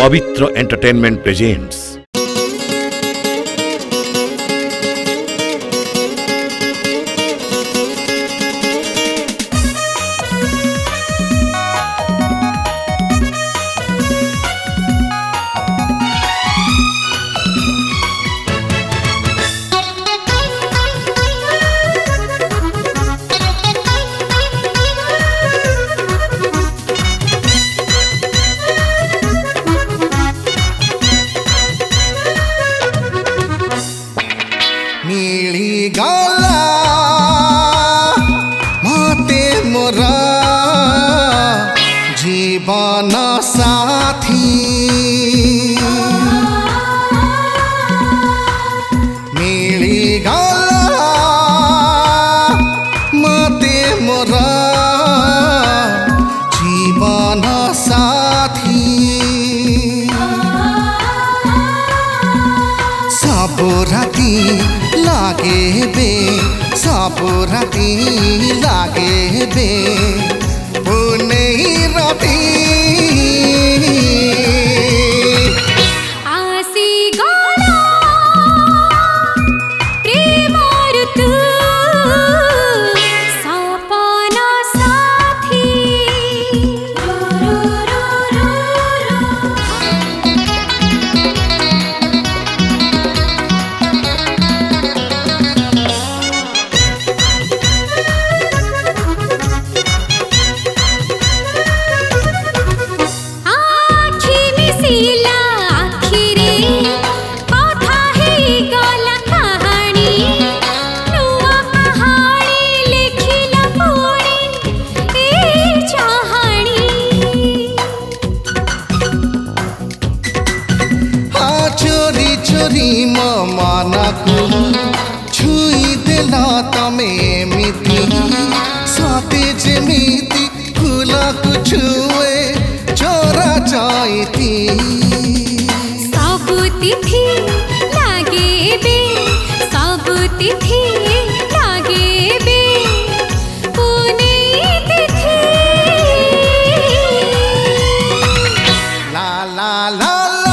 पवित्र entertainment presents. गला मते मोरा जीवन साथी मिली गला मते मोरा जीवन साथी सब राती लागे बे सब राती लागे बे नहीं राती आसी गला प्रेमर तू सपना साथी चोरी माना को छुई देला तमे मिति साथे जेमिति फूला को छुए चोरा जाईती सब तिथि लागे बे सब तिथि लागे बे पुने तिथि ला ला ला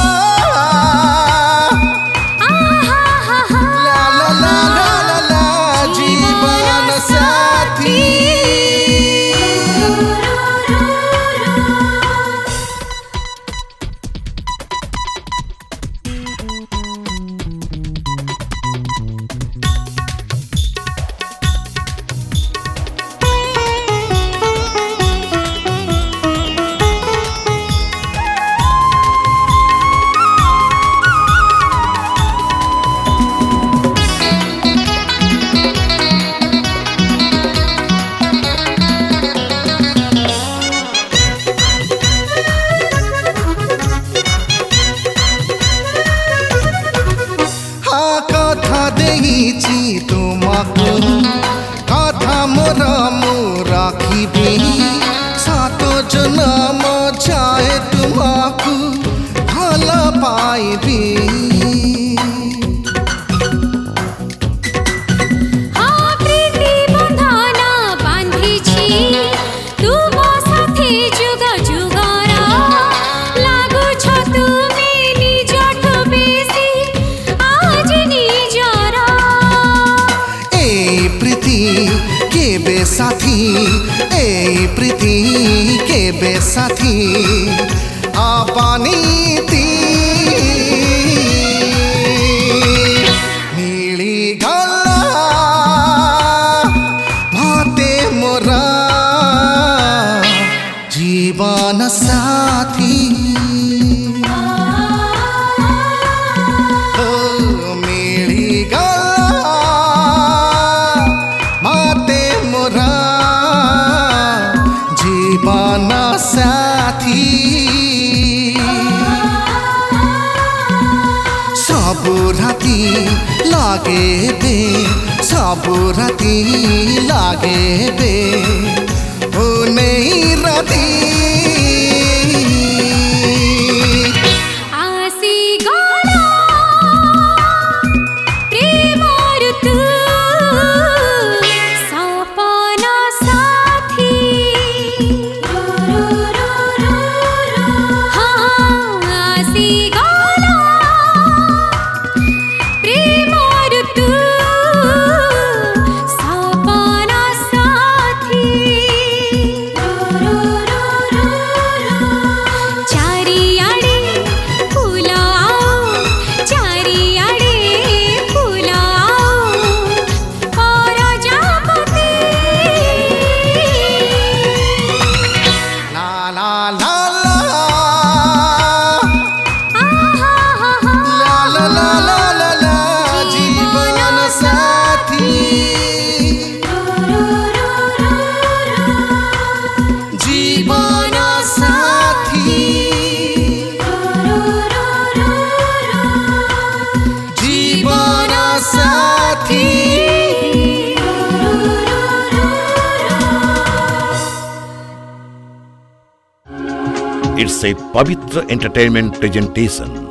तुमको कथा मोर राखी सात जन्म जाए तुमको भल पाइबी साथी ए प्रीति के बेसाथी आपनीति मिली गला मते मोरा जीवन साथी साथी सब राती लागे बे सब राती लागे बे ओ नहीं राती हाँ It's a Pavitra Entertainment presentation.